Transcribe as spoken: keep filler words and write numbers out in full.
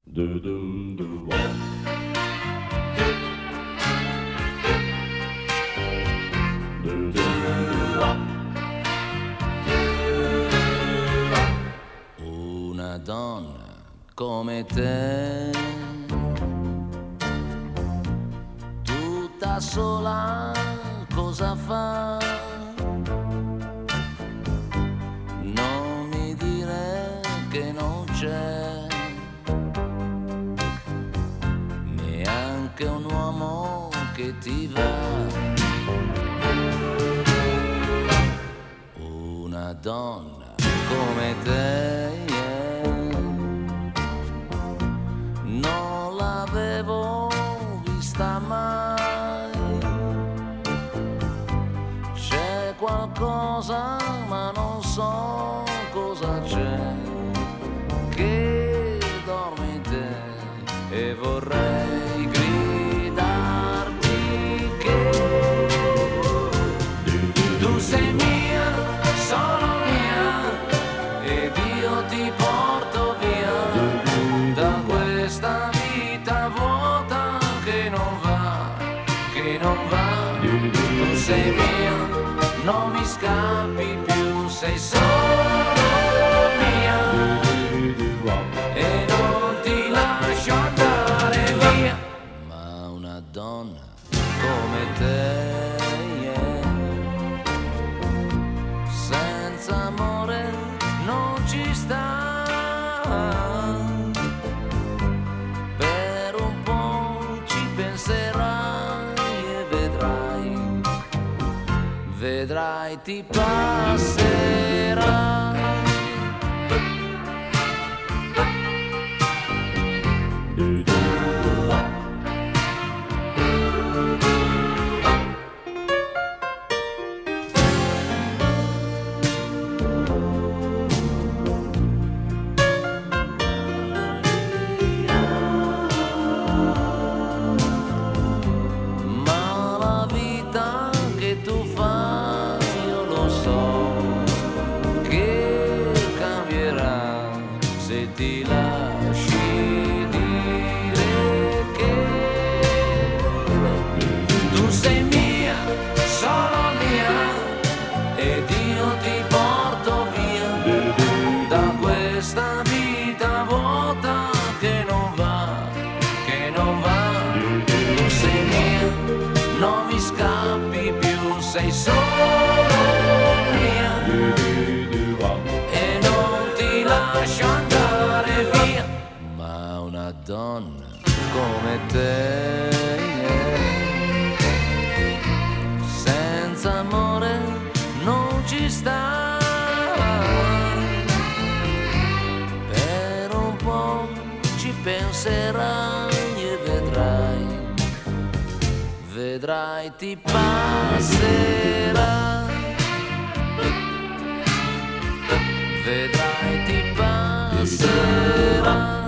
Do do do wop. Do do do wop. Una donna come te, tutta sola, cosa fa? Non mi dire che non c'è neanche un uomo che ti va. Una donna come te, yeah, non l'avevo vista mai. C'è qualcosa ma non so cosa c'è, che dorme in te, e vorrei gridarti che tu sei mia, solo mia, ed io ti porto via da questa vita vuota che non va, che non va. Tu sei mia, non mi scappi più, sei solo mia e non ti lascio andare via. Ma una donna come te, yeah, senza amore non ci sta. Per un po' ci penserai e vedrai, vedrai ti passerà. Do do do wop. Ma la vita che tu fai, io lo so, che cambierà se ti lasci dire che tu sei mia, solo mia, ed io ti porto via da questa vita vuota che non va, che non va. Tu sei mia, non mi scappi più, sei solo mia e non ti lascio andare via. Ma una donna come te, yeah, senza amore non ci sta. Per un po' ci penserai e vedrai, vedrai ti passerà, vedrai ti passerà.